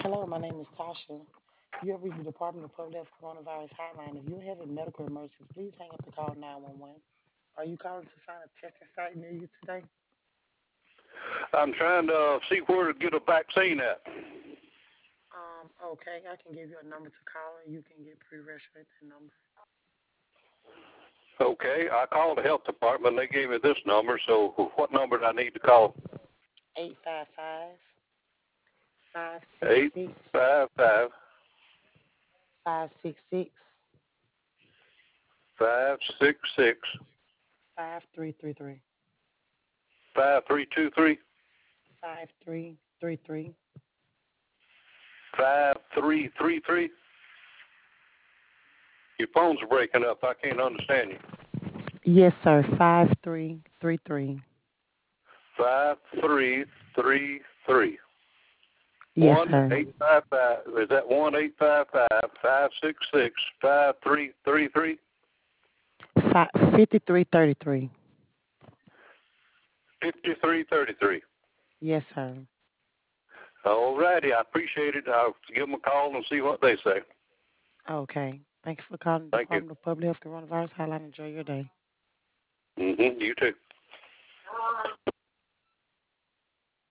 Hello, my name is Tasha. You have reached the Department of Public Health Coronavirus Hotline. If you have a medical emergency, please hang up and call 911. Are you calling to find a testing site near you today? I'm trying to see where to get a vaccine at. Okay, I can give you a number to call and you can get pre-registered at that number. Okay, I called the health department. They gave me this number. So what number do I need to call? 855 Eight 566 five five 566 566 5333. 5323 5333. 5333. Your phone's breaking up. I can't understand you. Yes, sir. 5333. 5333. Yes, One sir. eight five five. Is that 1-855-566-5333? 5333. 5333. Yes, sir. All righty. I appreciate it. I'll give them a call and see what they say. Okay. Thank you for calling the Thank you. Department of Public Health Coronavirus Hotline. Enjoy your day. You too.